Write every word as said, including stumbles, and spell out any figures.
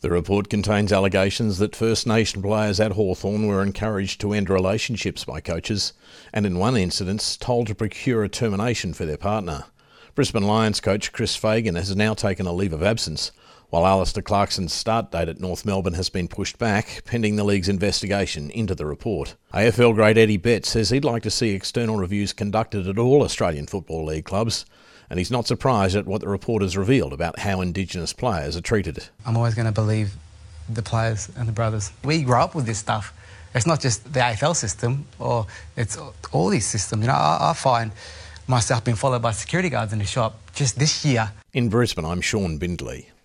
The report contains allegations that First Nation players at Hawthorn were encouraged to end relationships by coaches and in one instance told to procure a termination for their partner. Brisbane Lions coach Chris Fagan has now taken a leave of absence, while Alistair Clarkson's start date at North Melbourne has been pushed back, pending the league's investigation into the report. A F L great Eddie Betts says he'd like to see external reviews conducted at all Australian Football League clubs, and he's not surprised at what the report has revealed about how Indigenous players are treated. I'm always going to believe the players and the brothers. We grew up with this stuff. It's not just the A F L system, or it's all these systems. You know, I, I find myself being followed by security guards in the shop just this year. In Brisbane, I'm Sean Bindley.